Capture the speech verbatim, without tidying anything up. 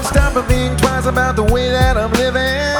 stop and think twice about the way that I'm living.